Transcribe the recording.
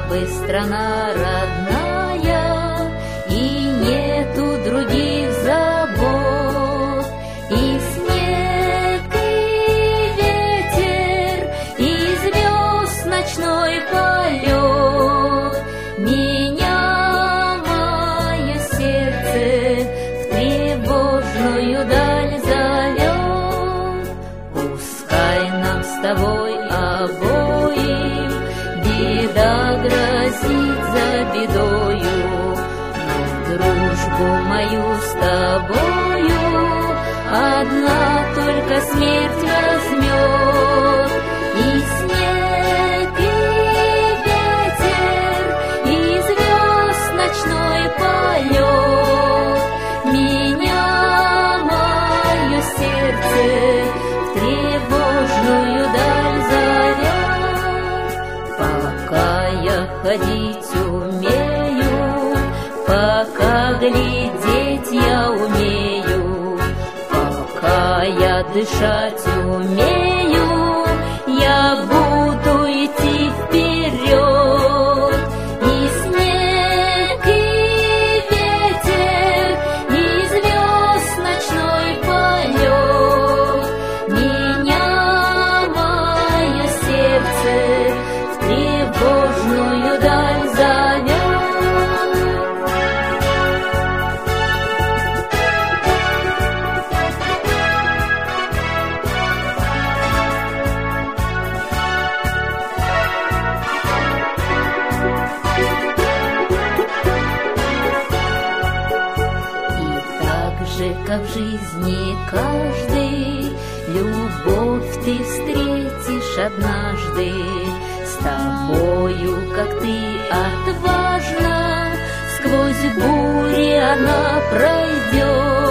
бы страна родная, и нету других забот, и снег, и ветер, и звезд ночной полет. Меня мое сердце в тревожную даль зовет. Пускай нам с тобой обоим беда грозит за бедою, но дружбу мою с тобою одна только смерть возьмет. И снег, и ветер, и звезд ночной полет. Меня мое сердце в тревожную даль зовет. Пока я ходить умею, пока глядеть я умею, пока я дышать умею, я буду идти вперед. И снег, и ветер, и звезд ночной полет. Меня мое сердце в тревожную даль зовет. Как в жизни каждый, любовь ты встретишь однажды. С тобою, как ты отважна, сквозь бури она пройдет.